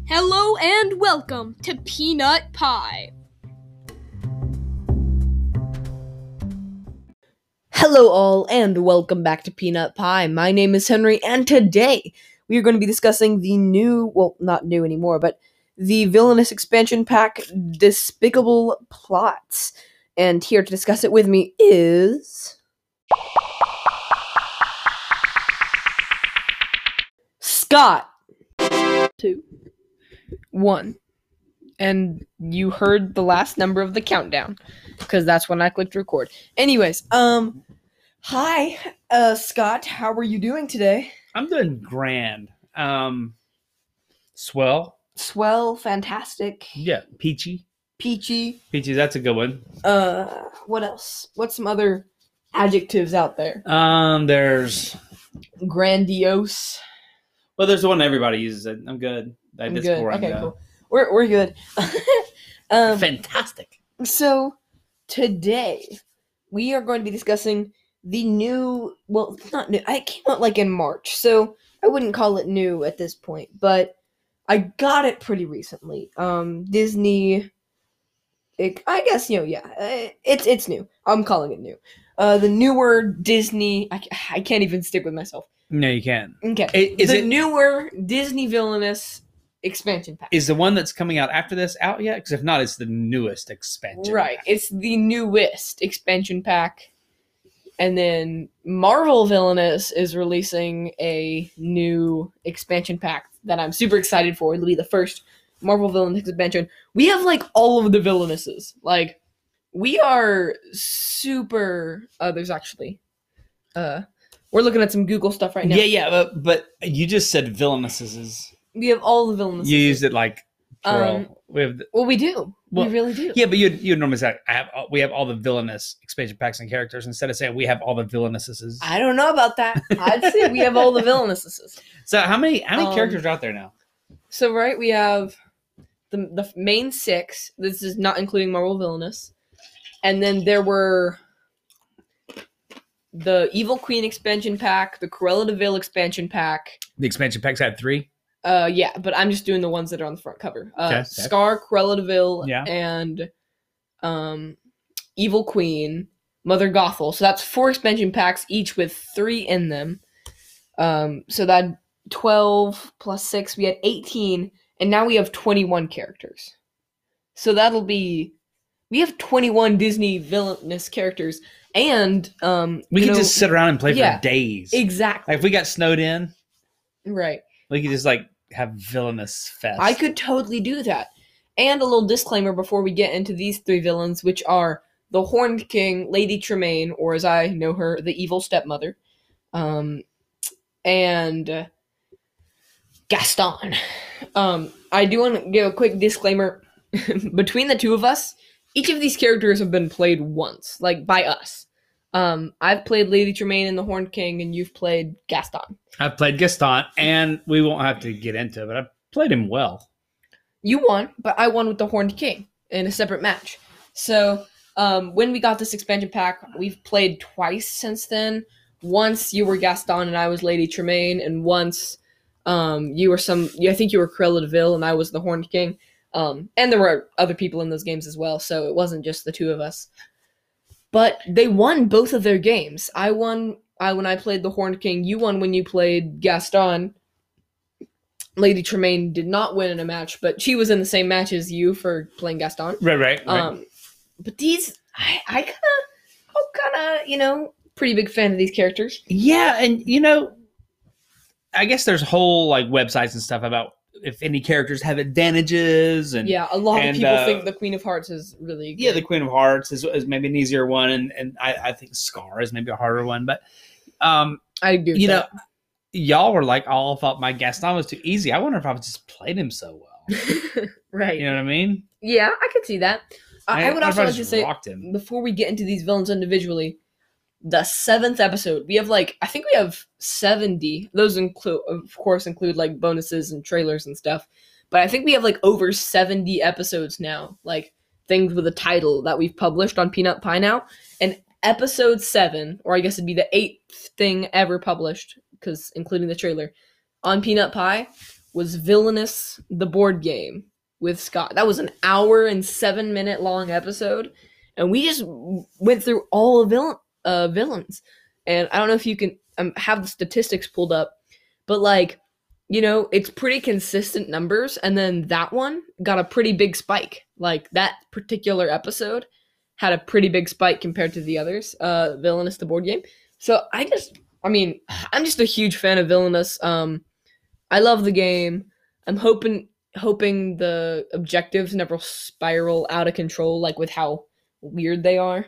Hello and welcome to Peanut Pie. Hello all and welcome back to Peanut Pie. My name is Henry and today we are going to be discussing the not new anymore, but the villainous expansion pack Despicable Plots. And here to discuss it with me is... Scott! 2, 1. And you heard the last number of the countdown, because that's when I clicked record. Anyways, hi, Scott, how are you doing today? I'm doing grand. Swell. Swell, fantastic, Yeah, peachy. peachy, Peachy, that's a good one. what else? What's some other adjectives out there? There's Grandiose. well, there's the one everybody uses. I'm good. I'm That's good. boring, Okay, though. cool. We're good. Fantastic. So, today, we are going to be discussing the new, well, it's not new, it came out like in March, so I wouldn't call it new at this point, but I got it pretty recently. Disney, I guess, it's new. I'm calling it new. The newer Disney, I can't even stick with myself. No, you can't. Okay. Is the it newer Disney Villainous expansion pack. is the one that's coming out after this out yet? Because if not, it's the newest expansion. Right. pack. It's the newest expansion pack. And then Marvel Villainous is releasing a new expansion pack that I'm super excited for. It'll be the first Marvel Villainous expansion. We have like all of the villainesses. Like we are super there's actually we're looking at some Google stuff right now. Yeah, but you just said villainesses. We have all the villainesses. You used it like plural. Well, we do. Well, we really do. Yeah, but you normally say we have all the villainous expansion packs and characters instead of saying we have all the villainesses. I don't know about that. I'd say we have all the villainesses. So how many characters are out there now? So right, we have the main 6. This is not including Marvel Villainous. And then there were the Evil Queen expansion pack, the Cruella de Vil expansion pack. The expansion packs had 3. Yeah, but I'm just doing the ones that are on the front cover. Okay. Scar, Cruella de Vil, Yeah. and Evil Queen, Mother Gothel. So that's 4 expansion packs, each with 3 in them. So that 12 plus 6, we had 18, and now we have 21 characters. So that'll be... We have 21 Disney villainous characters, and We could just sit around and play yeah, for days. exactly. Like if we got snowed in, Right. we could just like have villainous fest. I could totally do that. And a little disclaimer before we get into these 3 villains, which are the Horned King, Lady Tremaine, or as I know her, the evil stepmother, and Gaston. I do want to give a quick disclaimer. Between the 2 of us, each of these characters have been played once, like by us. I've played Lady Tremaine and the Horned King, and you've played Gaston. I've played Gaston, and we won't have to get into it, but I played him well. You won, but I won with the Horned King in a separate match. So, when we got this expansion pack, we've played twice since then. Once you were Gaston and I was Lady Tremaine, and once you were I think you were Cruella de Vil and I was the Horned King. And there were other people in those games as well, so it wasn't just the 2 of us. But they won both of their games. I won when I played the Horned King. You won when you played Gaston. Lady Tremaine did not win in a match, but she was in the same match as you for playing Gaston. Right. But these, I'm kind of, pretty big fan of these characters. Yeah, and I guess there's whole like websites and stuff about if any characters have advantages, and Yeah, a lot of people think the Queen of Hearts is really good. Yeah, the Queen of Hearts is maybe an easier one, and I think Scar is maybe a harder one. But I agree with that. y'all were like all thought my Gaston was too easy. I wonder if I just played him so well. Right. You know what I mean? Yeah, I could see that. I would also like to say, him. before we get into these villains individually, the 7th episode, we have I think we have 70. Those of course include like bonuses and trailers and stuff. But I think we have like over 70 episodes now, like things with a title that we've published on Peanut Pie now. And episode 7, or I guess it'd be the 8th thing ever published, because including the trailer, on Peanut Pie, was Villainous, the board game with Scott. That was an hour and 7-minute long episode, and we just went through all the villains. And I don't know if you can have the statistics pulled up, but like, you know, it's pretty consistent numbers, and then that one got a pretty big spike. Like that particular episode had a pretty big spike compared to the others. Villainous, the board game. So I'm just a huge fan of Villainous. I love the game. I'm hoping the objectives never spiral out of control, like with how weird they are.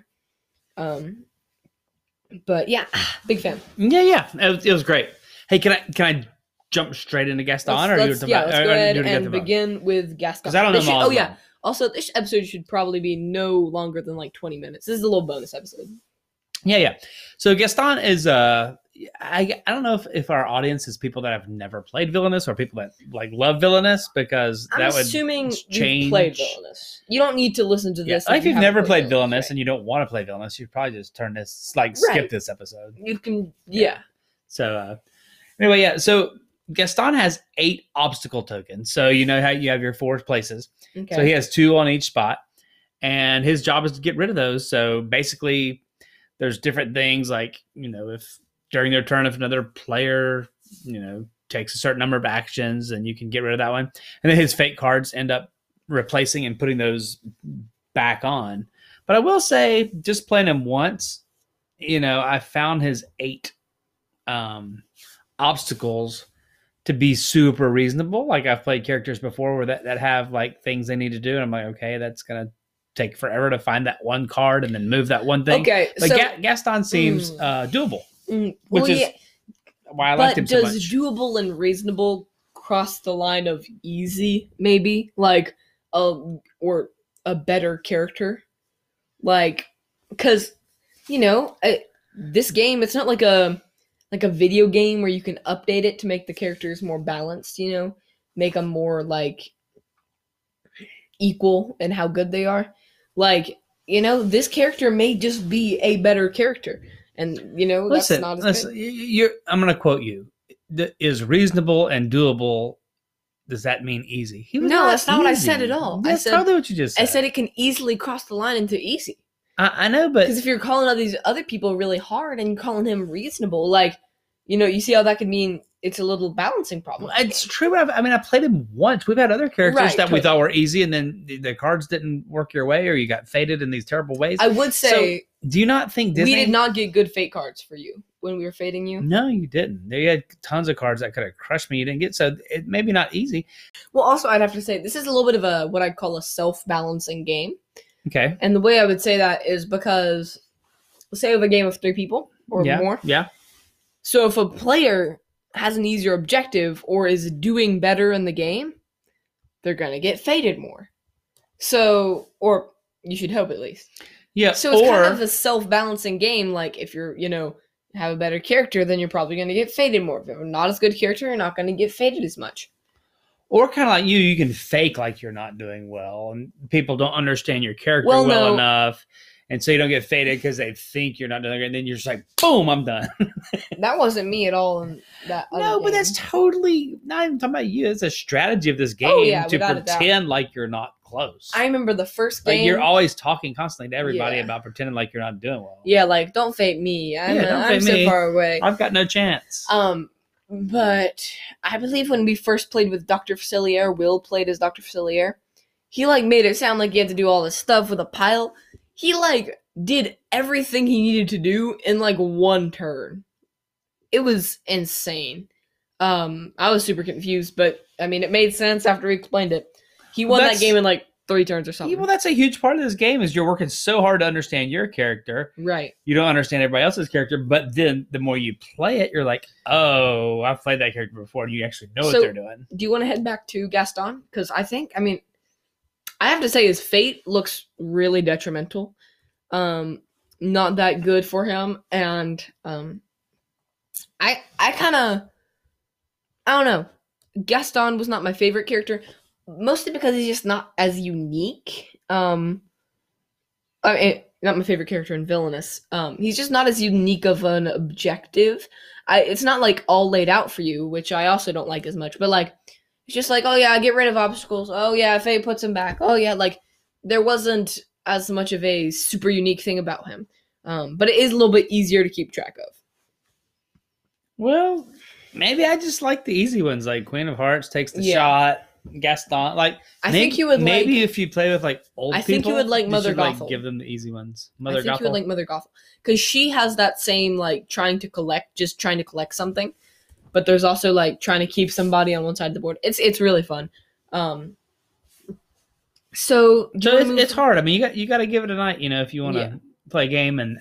But yeah, big fan. Yeah. It was great. Hey, can I jump straight into Gaston? Let's go ahead and begin with Gaston. Because I don't know them all. Oh yeah. Also, this episode should probably be no longer than like 20 minutes. This is a little bonus episode. Yeah. So Gaston is I don't know if our audience is people that have never played Villainous or people that like love Villainous, because I'm that would assuming change. You've played Villainous. You don't need to listen to this. If you've never played Villainous right? and you don't want to play Villainous, you'd probably just turn this, skip Right. this episode. You can, yeah. So anyway, yeah. So Gaston has 8 obstacle tokens. So you know how you have your 4 places. Okay. So he has 2 on each spot, and his job is to get rid of those. So basically, there's different things like, you know, if during their turn, if another player, you know, takes a certain number of actions, and you can get rid of that one. And then his fake cards end up replacing and putting those back on. But I will say, just playing him once, you know, I found his 8 obstacles to be super reasonable. Like I've played characters before where that have like things they need to do, and I'm like, okay, that's gonna take forever to find that one card and then move that one thing. Okay, but so Gaston seems doable, well, which is why I liked him so much. Does doable and reasonable cross the line of easy? Maybe like or a better character, like because you know this game, it's not like a video game where you can update it to make the characters more balanced, you know, make them more like equal in how good they are. Like, you know, this character may just be a better character, and you know, that's not as good. I'm going to quote you. Is reasonable and doable. Does that mean easy? No, that's not what I said at all. That's totally what you just said. I said it can easily cross the line into easy. I know, but because if you're calling all these other people really hard and calling him reasonable, like, you know, you see how that could mean it's a little balancing problem. It's true. I played him once. We've had other characters that we thought were easy, and then the cards didn't work your way, or you got fated in these terrible ways. I would say, so, do you not think Disney... we did not get good fate cards for you when we were fating you? No, you didn't. They had tons of cards that could have crushed me. You didn't get, so it maybe not easy. Well, also, I'd have to say, this is a little bit of what I'd call a self-balancing game. Okay. And the way I would say that is because, let's say we have a game of 3 people or more. Yeah. So if a player has an easier objective or is doing better in the game, they're going to get fated more. So, or you should hope at least. Yeah. So it's kind of a self-balancing game. Like if you're, you know, have a better character, then you're probably going to get fated more. If you're not as good character, you're not going to get fated as much. Or kind of like you can fake like you're not doing well, and people don't understand your character well enough. And so you don't get faded because they think you're not doing it. And then you're just like, boom, I'm done. That wasn't me at all in that other game. But that's totally not even talking about you. It's a strategy of this game to pretend like you're not close. I remember the first game. Like you're always talking constantly to everybody about pretending like you're not doing well. Yeah, like, don't fade me. I'm so far away. I've got no chance. But I believe when we first played with Dr. Facilier, Will played as Dr. Facilier, he, like, made it sound like he had to do all this stuff with a pile. He, like, did everything he needed to do in, like, one turn. It was insane. I was super confused, but, I mean, it made sense after he explained it. He won that game in, like, 3 turns or something. Well, that's a huge part of this game is you're working so hard to understand your character. Right. You don't understand everybody else's character, but then the more you play it, you're like, oh, I've played that character before, and you actually know what they're doing. Do you want to head back to Gaston? Because I have to say his fate looks really detrimental. Not that good for him, and I don't know. Gaston was not my favorite character, mostly because he's just not as unique. Not my favorite character in Villainous. He's just not as unique of an objective. It's not like all laid out for you, which I also don't like as much. But like, It's just like, oh yeah, get rid of obstacles. Oh yeah, Faye puts him back. Oh yeah, like there wasn't as much of a super unique thing about him. But it is a little bit easier to keep track of. Well, maybe I just like the easy ones, like Queen of Hearts takes the Yeah. shot, Gaston. Like I think you would maybe like. if you play with like old I people, think you would like Mother should, like, Gothel. give them the easy ones. I Mother think you would Gothel. like Mother Gothel because she has that same like trying to collect something, but there's also like trying to keep somebody on one side of the board. It's really fun. So So it's hard. I mean, you got to give it a night, if you want to Yeah. play a game, and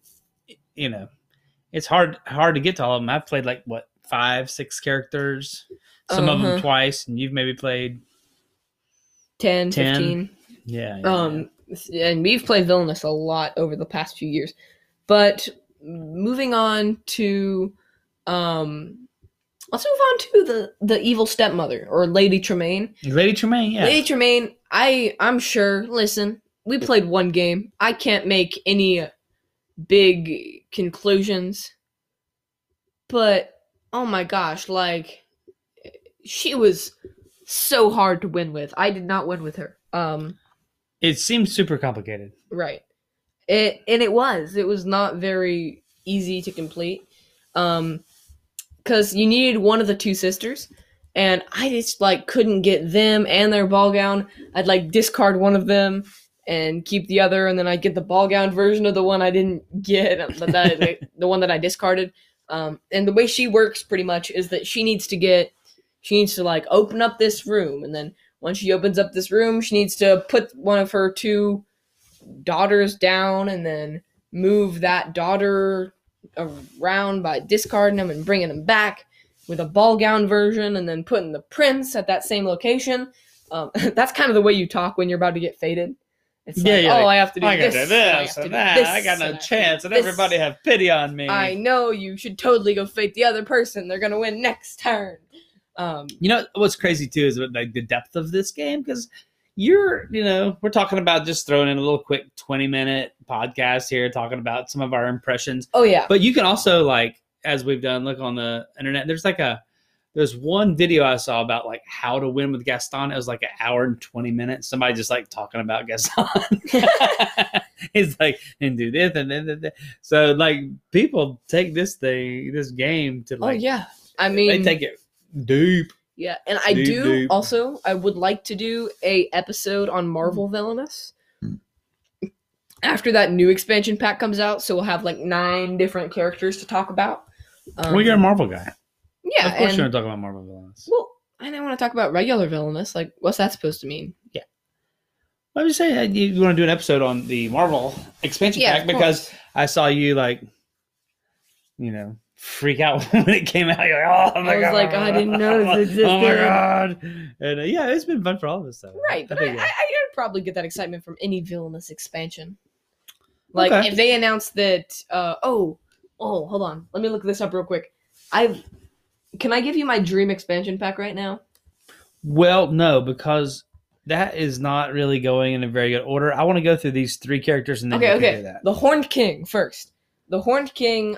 it's hard to get to all of them. I've played like 5, 6 characters, some of them twice, and you've maybe played 10, 10. 15. Yeah. And we've played Villainous a lot over the past few years. But moving on to let's move on to the evil stepmother or Lady Tremaine. Lady Tremaine, yeah. Lady Tremaine, I'm sure, listen, we played one game. I can't make any big conclusions. But oh my gosh, like she was so hard to win with. I did not win with her. It seems super complicated. Right. It was not very easy to complete. Because you needed one of the two sisters, and I just like couldn't get them and their ball gown. I'd like discard one of them and keep the other, and then I'd get the ball gown version of the one I didn't get, but the one that I discarded. And the way she works pretty much is that she needs to like open up this room, and then once she opens up this room, she needs to put one of her two daughters down, and then move that daughter around by discarding them and bringing them back with a ball gown version, and then putting the prince at that same location. That's kind of the way you talk when you're about to get faded. It's like, like, I have to do I got this, to do this and that. I got no chance, and everybody have pity on me. I know, you should totally go fade the other person. They're gonna win next turn. What's crazy too is like the depth of this game, because we're talking about just throwing in a little quick 20-minute podcast here, talking about some of our impressions. Oh yeah, But you can also, like, as we've done, look on the internet. There's one video I saw about like how to win with Gaston. It was like 1 hour and 20 minutes. Somebody just like talking about Gaston. He's like, and do this and then. So like people take this game to like. oh yeah. I mean, they take it deep. Yeah, and I Deep. also, I would like to do a episode on Marvel Villainous after that new expansion pack comes out, so we'll have like 9 different characters to talk about. Well, you're a Marvel guy. Yeah, Of course and, you're going to talk about Marvel villains. well, and I want to talk about regular Villainous. Like, what's that supposed to mean? I was saying you want to do an episode on the Marvel expansion Yeah, pack of because course. I saw you freak out when it came out. You're like, oh my I was god! like, I didn't know this existed. Oh my god! And yeah, it's been fun for all of us. Though. Right, but think, I'd probably get that excitement from any Villainous expansion. Like, Okay. if they announced that, hold on. Let me look this up real quick. Can I give you my dream expansion pack right now? Well, no, because that is not really going in a very good order. I want to go through these 3 characters and then you can do that. The Horned King first. The Horned King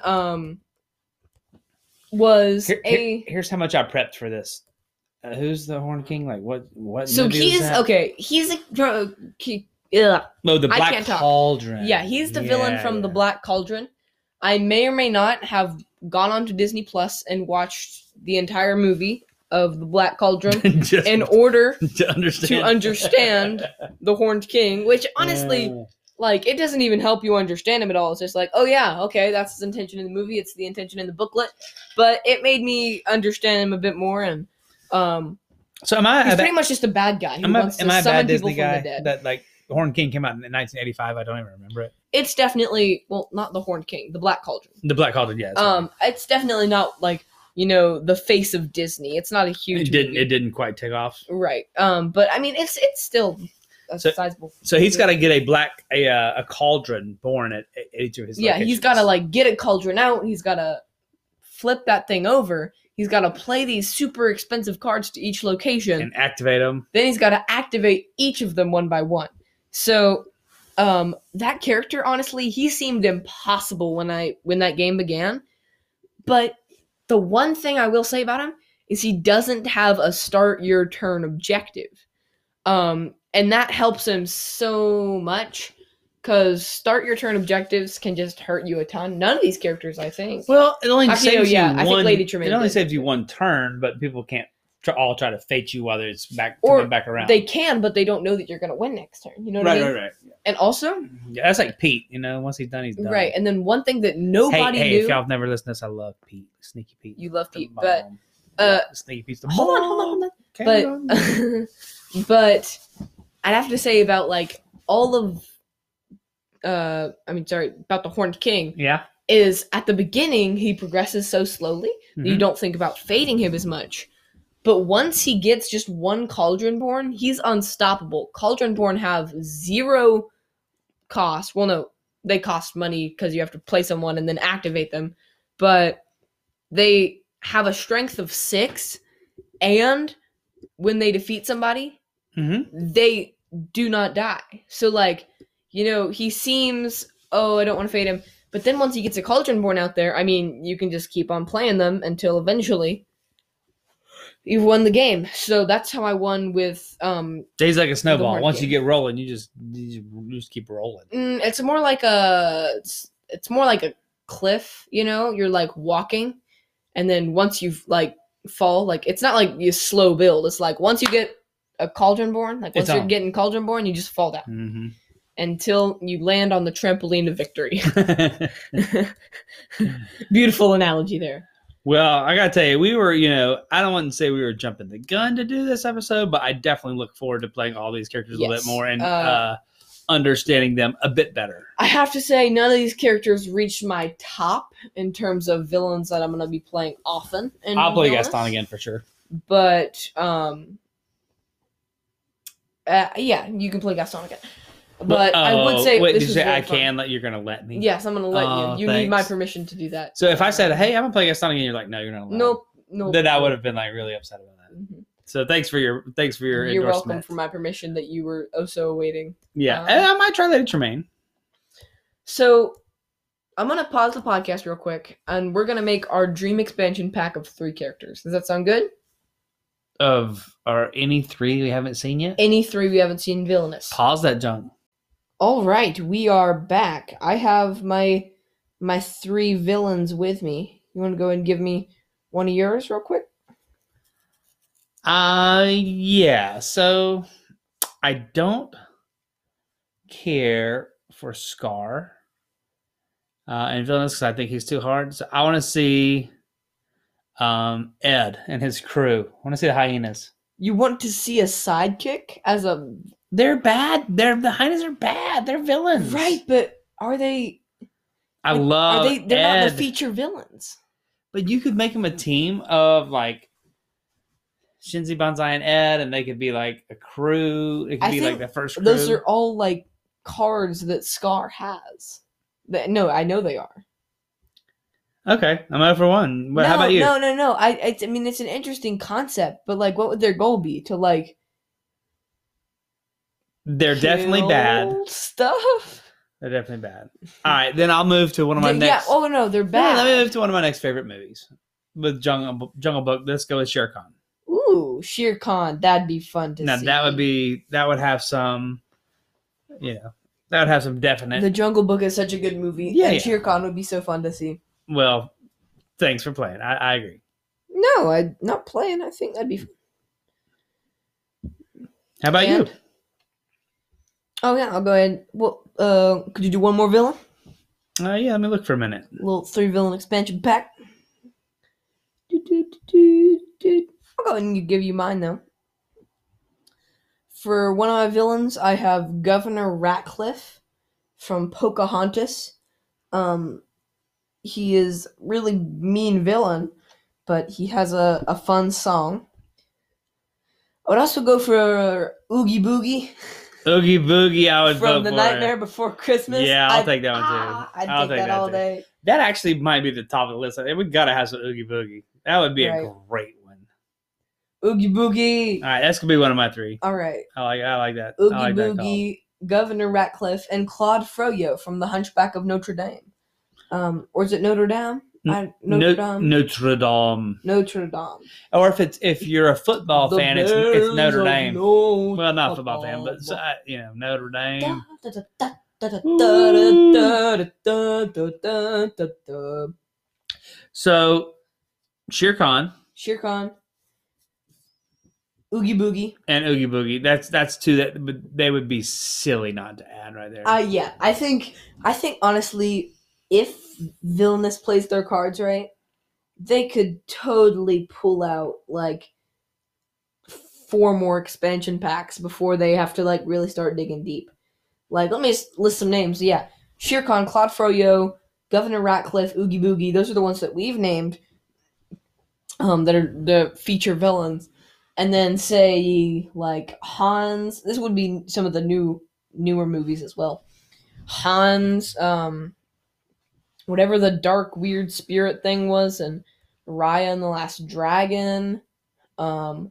was Here's how much I prepped for this. Who's the Horned King? Like what? so movie he's was that? okay. He's a ugh. No, the I Black can't talk. Cauldron. Yeah, he's the villain from the yeah. Black Cauldron. I may or may not have gone onto Disney Plus and watched the entire movie of the Black Cauldron Just in order to understand the Horned King, which honestly, like, it doesn't even help you understand him at all. It's just like, oh yeah, okay, that's his intention in the movie. It's the intention in the booklet, but it made me understand him a bit more. And So am I? he's pretty much just a bad guy who wants to am I a summon bad people Disney from the guy dead. that like the Horned King came out in 1985? I don't even remember it. It's definitely, well, not the Horned King, the Black Cauldron. The Black Cauldron, yeah. sorry. It's definitely not like, the face of Disney. It's not a huge movie. It didn't quite take off. Right. But I mean, it's still a So- sizable. So he's got to get a cauldron born at each of his. Yeah, he's locations. got to like get a cauldron out. He's got to flip that thing over. He's got to play these super expensive cards to each location. and activate them. Then he's got to activate each of them one by one. So, that character, honestly, he seemed impossible when that game began. But the one thing I will say about him is he doesn't have a start your turn objective. And that helps him so much because start your turn objectives can just hurt you a ton. None of these characters, I think. Well, it only Actually, saves no, yeah, you I one. think Lady Tremaine It only did. saves you one turn, but people can't all try to fate you while it's Or coming back around. They can, but they don't know that you're going to win next turn. You know what I mean? Right. And also, Yeah, that's like Pete. Once he's done, he's done. right. And then one thing that nobody Hey, knew. if y'all have never listened to this, I love Pete, Sneaky Pete. You love The Pete, bomb. but Sneaky Pete's the hold bomb. on. Carry on. But I'd have to say about like all of about the Horned King Yeah. is at the beginning he progresses so slowly that you Mhm. don't think about fading him as much. But once he gets just one Cauldronborn, he's unstoppable. Cauldronborn have 0 cost. Well, no, they cost money because you have to play someone and then activate them. But they have a strength of 6, and when they defeat somebody, Mm-hmm. they do not die. So, like, he seems, I don't want to fade him. But then once he gets a Cauldronborn out there, I mean, you can just keep on playing them until eventually you've won the game. So that's how I won with He's like a snowball. Horned Once King. you get rolling, you just keep rolling. it's more like a cliff, you're like walking, and then once you like fall, like it's not like you slow build. It's like once you get a Cauldronborn, like once It's you're on. getting Cauldronborn, you just fall down Mm-hmm. until you land on the trampoline of victory. Beautiful analogy there. Well, I gotta tell you, we were, I don't want to say we were jumping the gun to do this episode, but I definitely look forward to playing all these characters a little bit Yes. more and understanding them a bit better. I have to say, none of these characters reached my top in terms of villains that I'm going to be playing often. I'll play Villainous. Gaston again for sure. But, yeah, you can play Gaston again. But I would say wait, this did you was say really I fun. can? You're gonna let me? Yes, I'm going to let Oh, you. You need my thanks. permission to do that. So if I said, "Hey, I'm gonna play Gaston again," you're like, "No, you're not allowed." Nope. Then I would have been like really upset about that. Mhm. So thanks for your You're welcome endorsement. for my permission that you were so awaiting. Yeah, and I might try Lady Tremaine. So I'm going to pause the podcast real quick, and we're going to make our dream expansion pack of 3 characters. Does that sound good? Of or any 3 we haven't seen yet. Any 3 we haven't seen villainous. Pause that junk. All right, we are back. I have my 3 villains with me. You want to go and give me one of yours real quick? Yeah. So I don't care for Scar and villainous because I think he's too hard. So I want to see Ed and his crew. I want to see the hyenas. You want to see a sidekick as a They're bad. The hyenas are bad. They're villains. right, but are they? I love. Are they? They're Ed. not the feature villains. But you could make them a team of like Shinzi Banzai and Ed, and they could be like a crew. It could I be like think the first crew. Those are all like cards that Scar has. No, I know they are. Okay, I'm out for one. But how about you? No. I mean, it's an interesting concept, but like, what would their goal be? To like, They're definitely kill bad. stuff. They're definitely bad. All right, then I'll move to one of my Yeah. next. Oh no, they're No, bad. let me move to one of my next favorite movies with Jungle Book. Let's go with Shere Khan. Ooh, Shere Khan. That'd be fun to Now see. that would have some, that would have some definite. The Jungle Book is such a good movie. Yeah, and yeah. Shere Khan would be so fun to see. Well, thanks for playing. I agree. No, I'm not playing. I think that'd be fun. How about you? Oh yeah, I'll go ahead. Well, could you do one more villain? Yeah, let me look for a minute. Little 3 villain expansion pack. I'll go ahead and give you mine though. For one of my villains, I have Governor Ratcliffe from Pocahontas. He is really mean villain, but he has a fun song. I would also go for Oogie Boogie Oogie Boogie, I would from vote The for. Nightmare Before Christmas. Yeah, I'll take that one too. I'd I'll take take that all too. day. That actually might be the top of the list. We gotta have some Oogie Boogie. That would be Right. a great one. Oogie Boogie. All right, that's gonna be one of my 3. All right. I like that. Oogie I like that call. Boogie, Governor Ratcliffe, and Claude Froyo from The Hunchback of Notre Dame. Or is it Notre Dame? Notre Dame. Notre Dame. Notre Dame. Or if you're a football The fan, it's Bears Notre of Dame. Notre Well, not a football fan, but Notre Dame. So Shere Khan Shere Khan, Oogie Boogie. and Oogie Boogie. That's two that but they would be silly not to add right there. Yeah, I think honestly, if Villainous plays their cards right, they could totally pull out like 4 more expansion packs before they have to like really start digging deep. Like, let me just list some names. Yeah, Shere Khan, Claude Froyo, Governor Ratcliffe, Oogie Boogie. Those are the ones that we've named. That are the feature villains. And then say like Hans. This would be some of the newer movies as well. Hans, whatever the dark weird spirit thing was, and Raya and the Last Dragon. The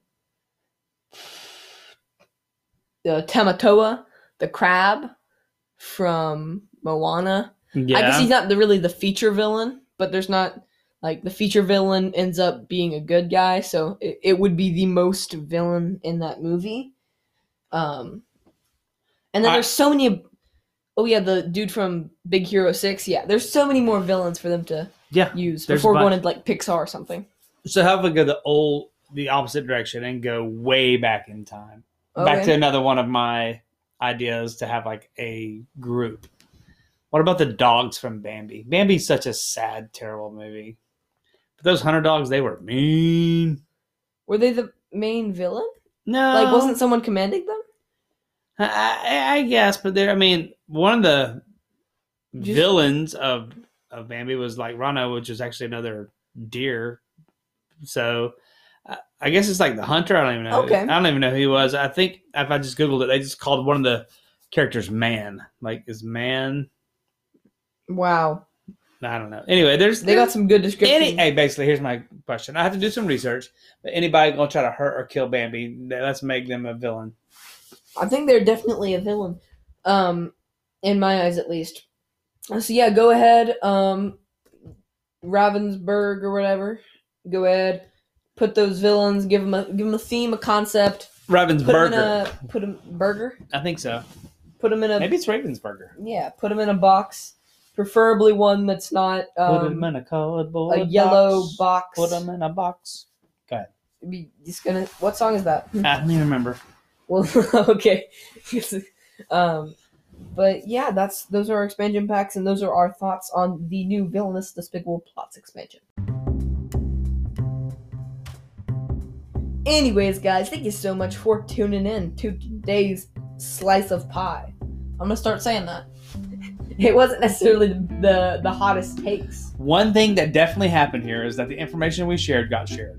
Tamatoa, the crab from Moana. Yeah. I guess he's not really the feature villain, but there's not like the feature villain ends up being a good guy, so it would be the most villain in that movie. And then there's so many. Oh yeah, the dude from Big Hero 6. Yeah, there's so many more villains for them to use there's before a bunch. going to like Pixar or something. So how about we go the opposite direction and go way back in time? Back Okay. to another one of my ideas to have like a group. What about the dogs from Bambi? Bambi's such a sad, terrible movie. But those hunter dogs, they were mean. Were they the main villain? No. Like, wasn't someone commanding them? I guess, but one of the Just- villains of Bambi was like Rano, which is actually another deer. So I guess it's like the hunter. I don't even know. Okay. I don't even know who he was. I think if I just Googled it, they just called one of the characters Man. Like, is Man? Wow. I don't know. Anyway, They got some good descriptions. Hey, basically, here's my question. I have to do some research, but anybody gonna try to hurt or kill Bambi, let's make them a villain. I think they're definitely a villain. In my eyes at least. So yeah, go ahead. Ravensburg or whatever. Go ahead. Put those villains, give them a theme, a concept. Ravensburger. Put them burger. I think so. Put them in a Maybe it's Ravensburger. Yeah, put them in a box, preferably one that's not Put them in a cardboard a yellow box. Put them in a box. Go ahead. Be just gonna. What song is that? I don't even remember. Well, okay. But yeah, those are our expansion packs, and those are our thoughts on the new Villainous Despicable Plots expansion. Anyways, guys, thank you so much for tuning in to today's slice of pie. I'm gonna start saying that. It wasn't necessarily the hottest takes. One thing that definitely happened here is that the information we shared got shared.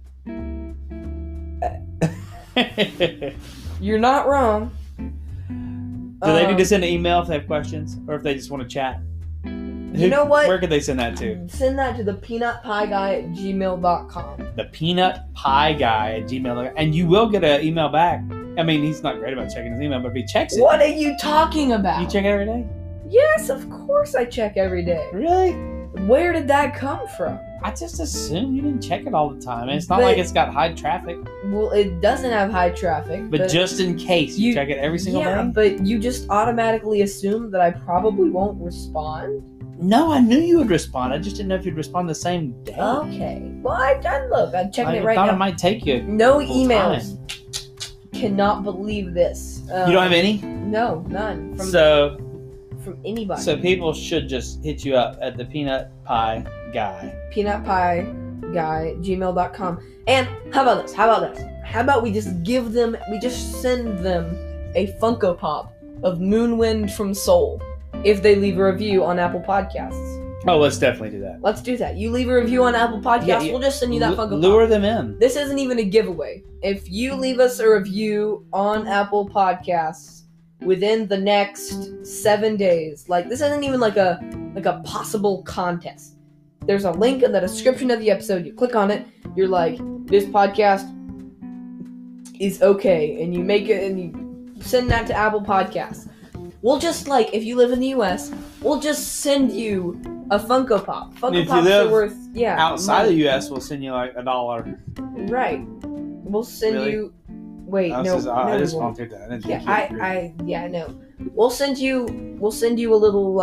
You're not wrong. Do they need to send an email if they have questions, or if they just want to chat? You know what? Where could they send that to? Send that to the peanutpieguy@gmail.com. The peanutpieguy@gmail.com, and you will get an email back. I mean, he's not great about checking his email, but if he checks it, What are you talking about? you check it every day. Yes, of course I check every day. Really? Where did that come from? I just assume you didn't check it all the time. And it's not But- like it's got high traffic, Well, it doesn't have high traffic. but just in case you you- check it every single yeah, day. but you just automatically assume that I probably won't respond. No, I knew you would respond. I just didn't know if you'd respond the same day. Okay. Well, I'm checking I it right thought now. it might take you. No full emails. Cannot believe this. You don't have any? No, none from anybody. So people should just hit you up at the peanut pie guy. peanutpieguy@gmail.com. And how about this? How about we just send them a Funko Pop of Moonwind from Seoul if they leave a review on Apple Podcasts. Oh, let's definitely do that. Let's do that. You leave a review on Apple Podcasts, Yeah, we'll just send you that Funko Pop. Lure them in. This isn't even a giveaway. If you leave us a review on Apple Podcasts within the next 7 days, like this isn't even like a possible contest. There's a link in the description of the episode. You click on it. You're like, this podcast is okay, and you make it and you send that to Apple Podcasts. We'll just if you live in the US, we'll just send you A Funko Pop. Funko If you Pops live are worth Outside money. the U.S., we'll send you like $1. Right. We'll send Really? you. Wait, I no. just, no, I we just won't. volunteered that. I didn't Yeah, think you agreed. yeah, no. We'll send you a little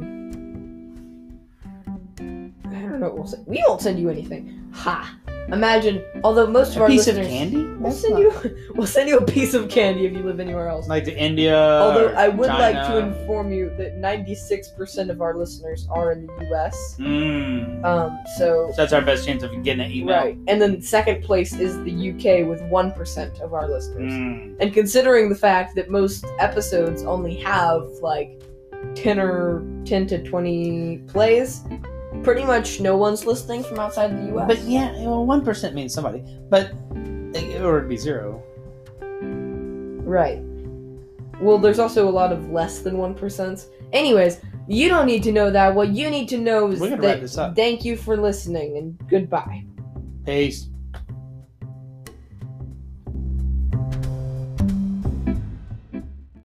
I don't know. We won't send you anything. Ha! Imagine, although most of A our piece listeners, of candy? we'll send you a piece of candy if you live anywhere else. Like to India. Although or I would like to China. inform you that 96% of our listeners are in the U.S. Mm. So So that's our best chance of getting an email. right, and then second place is the UK with 1% of our listeners. Mm. And considering the fact that most episodes only have like 10 to 20 plays, pretty much no one's listening from outside the US. But yeah, well, 1% means somebody. But or it'd be 0. Right. Well, there's also a lot of less than 1%. Anyways, you don't need to know that. What you need to know is We're gonna wrap this that up. thank you for listening and goodbye. Peace.